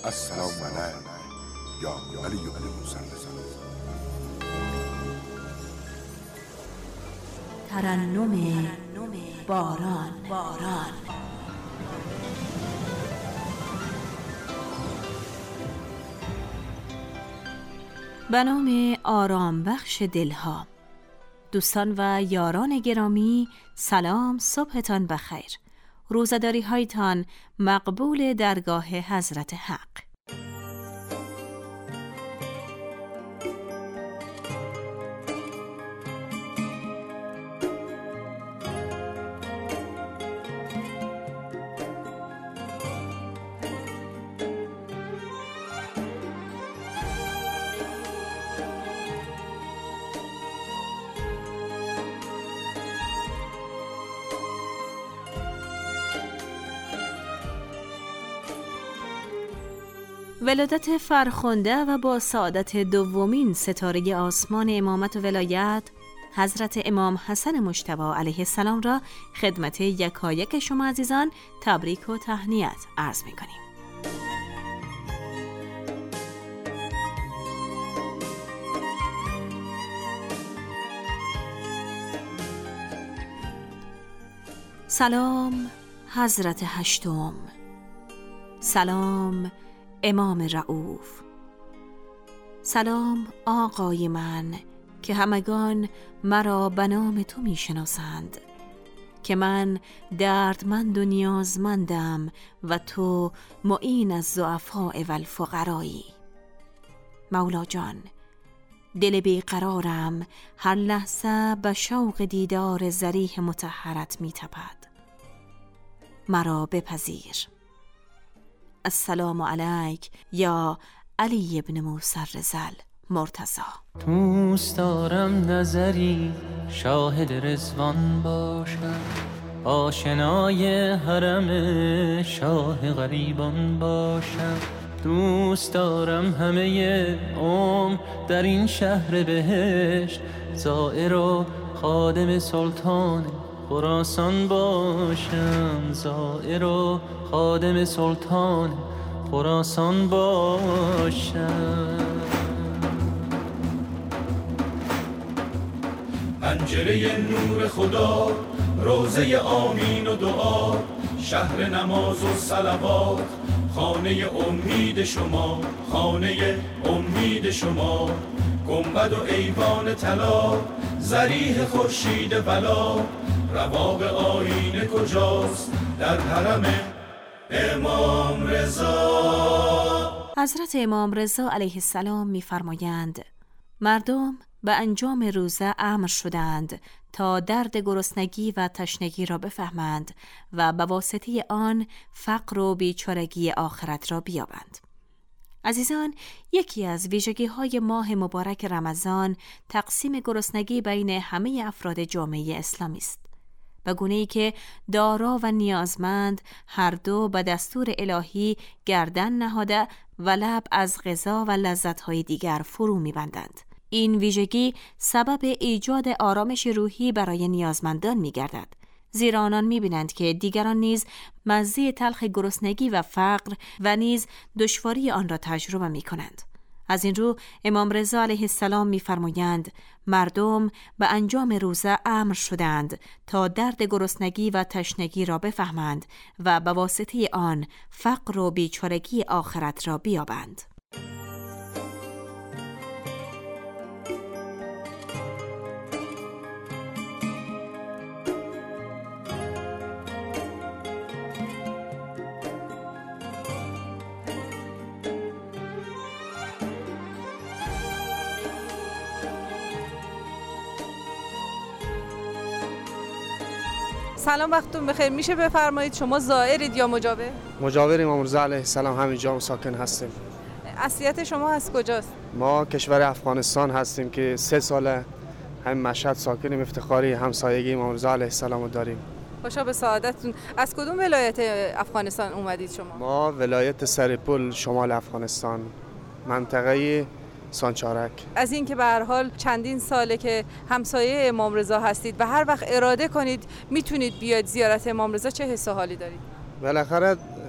السلام علیک یا علی بن موسی الرضا. ترنم باران. به نام آرام بخش دلها. دوستان و یاران گرامی، سلام، صبحتان بخیر. روزداری هایتان مقبول درگاه حضرت حق. ولادت فرخنده و با سعادت دومین ستاره آسمان امامت و ولایت حضرت امام حسن مجتبی علیه السلام را خدمت یکایک شما عزیزان تبریک و تهنیت عرض می‌کنیم. سلام حضرت هشتم، سلام امام رؤوف، سلام آقای من که همگان مرا به نام تو می شناسند، که من دردمند و نیازمندم و تو معین از ضعفاء و الفقرایی. مولا جان، دل بیقرارم هر لحظه به شوق دیدار ضریح مطهرت می تپد. مرا بپذیر. السلام علیک یا علی بن موسی الرضا مرتضی. دوست دارم نظری شاهد رضوان باشم، آشنای حرم شاه غریبان باشم. دوست دارم همه عمر در این شهر بهشت زائر و خادم سلطان خراسان باشم، زائر و خادم سلطان خراسان باشم. پنجره نور خدا، روزه آمین و دعا، شهر نماز و صلوات، خانه امید شما، خانه امید شما. گنبد و ایوان طلا، ضریح خورشید ولا، رواق آینه کجاست در حرم امام رضا. حضرت امام رضا علیه السلام می‌فرمایند مردم به انجام روزه امر شدند تا درد گرسنگی و تشنگی را بفهمند و به واسطه آن فقر و بیچارگی آخرت را بیابند. عزیزان، یکی از ویژگی‌های ماه مبارک رمضان تقسیم گرسنگی بین همه افراد جامعه اسلامی است، به گونه‌ای که دارا و نیازمند هر دو به دستور الهی گردن نهاده و لب از غذا و لذت‌های دیگر فرو می‌بندند. این ویژگی سبب ایجاد آرامش روحی برای نیازمندان می‌گردد، زیرا آنان می‌بینند که دیگران نیز مزه تلخ گرسنگی و فقر و نیز دشواری آن را تجربه می‌کنند. از این رو امام رضا علیه السلام می‌فرمایند مردم به انجام روزه امر شدند تا درد گرسنگی و تشنگی را بفهمند و به واسطه آن فقر و بیچارگی آخرت را بیابند. سلام، وقتتون بخیر. میشه بفرمایید شما زائرید یا مجاور؟ مجاور امام رضا علیه السلام همینجا ساکن هستیم. اصلیت شما از کجاست؟ ما کشور افغانستان هستیم که 3 ساله همین مشهد ساکنیم. افتخاری همسایگی امام رضا علیه السلام رو داریم. خوشا به سعادتتون. از کدوم ولایت افغانستان اومدید شما؟ ما ولایت سرپل شمال افغانستان، منطقه سانچارک. از این که به هر حال چندین ساله که همسایه امام رضا هستید و هر وقت اراده کنید میتونید بیاید زیارت امام رضا، چه حس و حالی دارید؟ بالاخره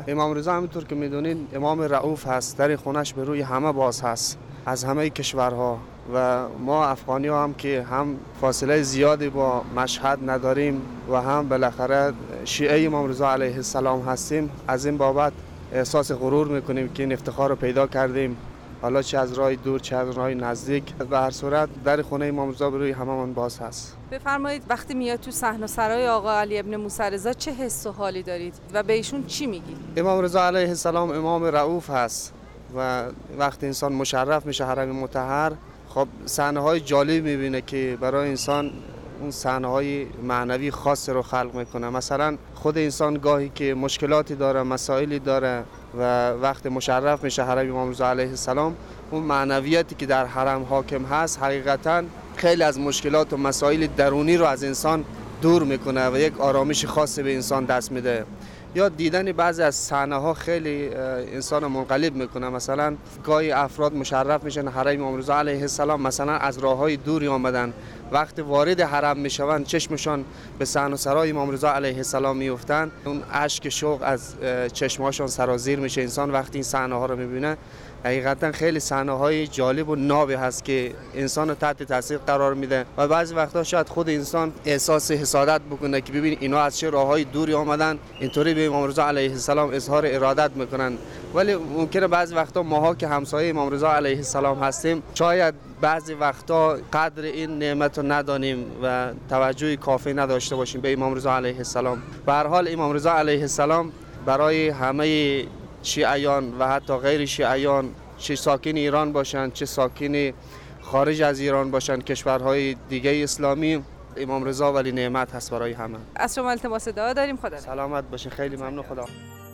امام رضا همونطور که میدونید امام رؤوف هست، در خونش به روی همه باز هست از همه کشورها و ما افغانی ها هم که هم فاصله زیادی با مشهد نداریم و هم بالاخره شیعه امام رضا علیه السلام هستیم، از این بابت احساس غرور میکنیم که این افتخار رو پیدا کردیم، حالا چه از راه دور چه از راه نزدیک. به هر صورت در خونه امام رضا به روی هممون باز هست. بفرمایید وقتی میاد تو صحن و سرای آقا علی ابن موسی رضا چه حس و حالی دارید و به ایشون چی میگید؟ امام رضا علیه السلام امام رؤوف هست و وقتی انسان مشرف میشه حرم مطهر، خب صحنه‌های جالب میبینه که برای انسان اون صحنه‌های معنوی خاص رو خلق میکنه. مثلا خود انسان گاهی که مشکلاتی داره، مسائلی داره و وقتی مشرف میشه حرم امام رضا علیه السلام، اون معنویتی که در حرم حاکم هست حقیقتاً خیلی از مشکلات و مسائل درونی رو از انسان دور میکنه و یک آرامش خاصی به انسان دست میده. یا دیدن بعضی از صحنه‌ها خیلی انسان منقلب میکنه. مثلا گاهی افراد مشرف میشن حرم امام رضا علیه السلام، مثلا از راههای دوری آمدن، وقتی وارد حرم میشوند چشمشان به صحن و سرای امام رضا علیه السلام میافتند، اون اشک شوق از چشمهاشون سرازیر میشه. انسان وقتی این صحنه‌ها رو میبینه حقیقتا خیلی صحنه‌های جالب و نابی هست که انسان رو تحت تاثیر قرار میده و بعضی وقتا شاید خود انسان احساس حسادت بکنه که ببین اینا از چه راههای دوری آمدن، اینطوری به امام رضا علیه السلام اظهار ارادت میکنن. ولی ممکنه بعضی وقتا ماها که همسایه امام رضا علیه السلام هستیم شاید بعضی وقتا قدر این نعمت رو ندانیم و توجه کافی نداشته باشیم به امام رضا علیه السلام. به هر حال امام رضا علیه السلام برای همه شیعیان و حتی غیر شیعیان، چه ساکن ایران باشن چه ساکن خارج از ایران باشن، کشورهای دیگه اسلامی، امام رضا ولی نعمت هست برای همه. از شما التماس دعا داریم. خدا سلامت باشین. خیلی ممنون. خدا.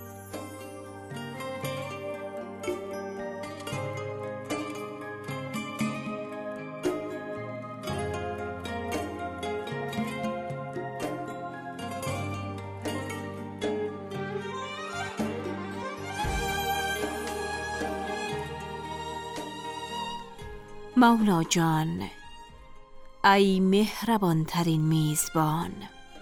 مولا جان ای مهربان ترین میزبان،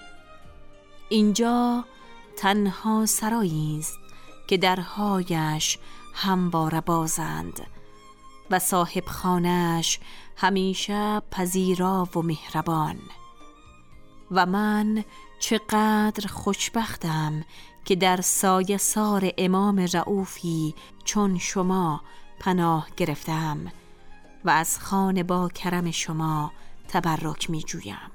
اینجا تنها سرایی است که درهایش همواره بازند و صاحب خانه‌اش همیشه پذیرا و مهربان. و من چقدر خوشبختم که در سایه سار امام رؤوفی چون شما پناه گرفتم و از خانه با کرم شما تبرک می جویم.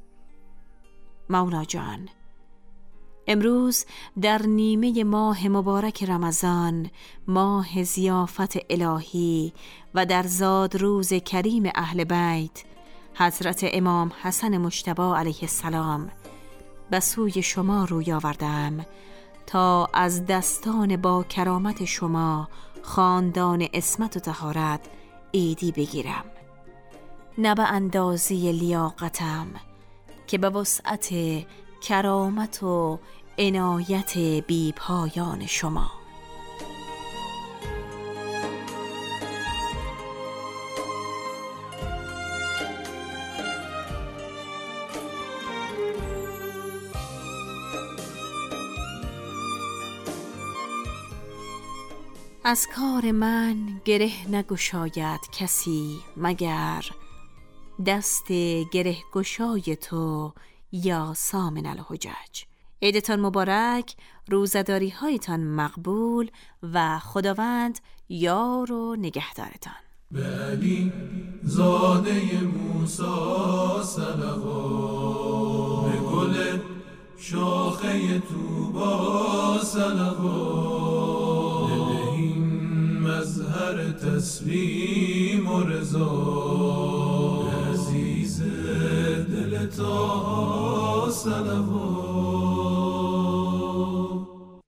مولا جان، امروز در نیمه ماه مبارک رمضان، ماه ضیافت الهی و در زاد روز کریم اهل بیت حضرت امام حسن مجتبی علیه السلام، به سوی شما روی آوردم تا از دستان با کرامت شما خاندان عصمت و طهارت عیدی بگیرم، نه به اندازه لیاقتم که به وسعت کرامت و عنایت بی پایان شما. از کار من گره نگشاید کسی مگر دست گره گشای تو یا سامن الحجج. عیدتان مبارک، روزداری هایتان مقبول و خداوند یار و نگهدارتان. به علی زاده موسی صلوات، به گل شاخه طوبی صلوات، بدهیم مظهر تسلیم و رضا.